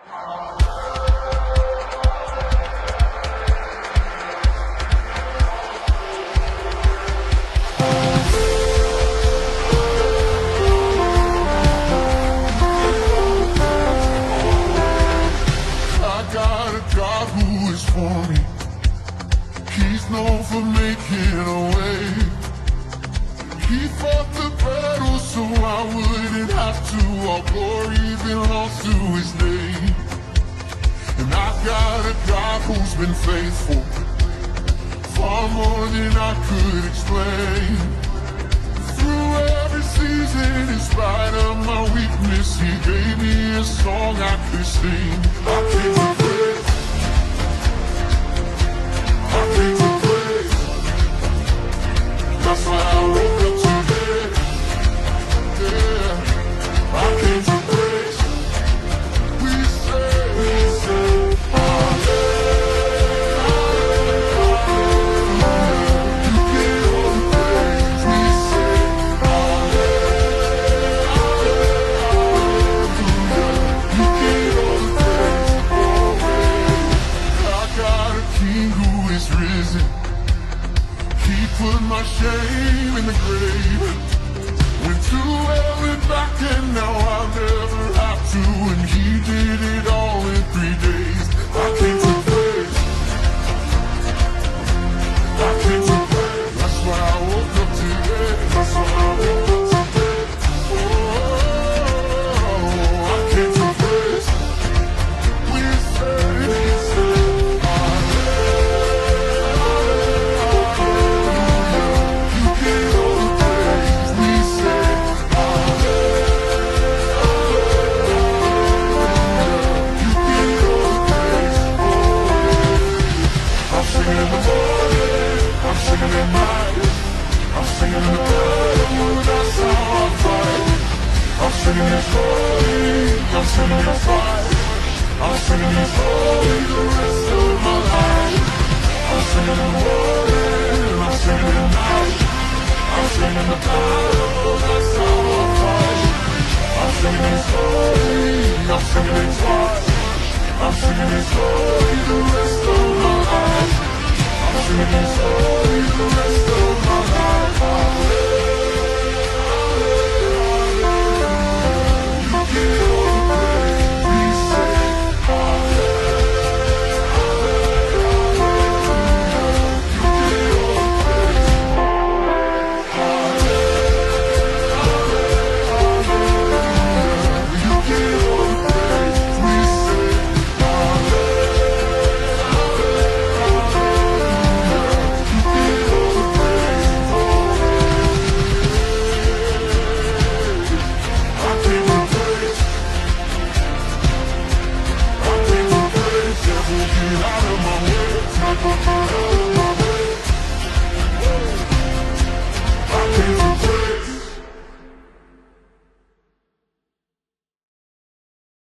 For me, he's known for making a way. He fought the battle so I wouldn't have to. All glory belongs to his name. And I've got a God who's been faithful, far more than I could explain. Through every season, in spite of my weakness, he gave me a song I could sing. I can't praise. That's why I woke up today. Yeah, I came to praise. We say, hallelujah. You get all the praise. We say, hallelujah. You get all the praise. I got a king who is risen. He put my shame in the grave. Went to hell and back, and now I'll never have to. And he did it all in 3 days. I came to praise. I came to praise. That's why I woke up today. That's why I woke up today. Oh, I came to praise. We say, singing His glory, I'm singing His fire. I'm singing His glory the rest of my life. I'm singing the morning, I'm singing the night. I'm singing the battle, that's how I fight. I'm singing His glory.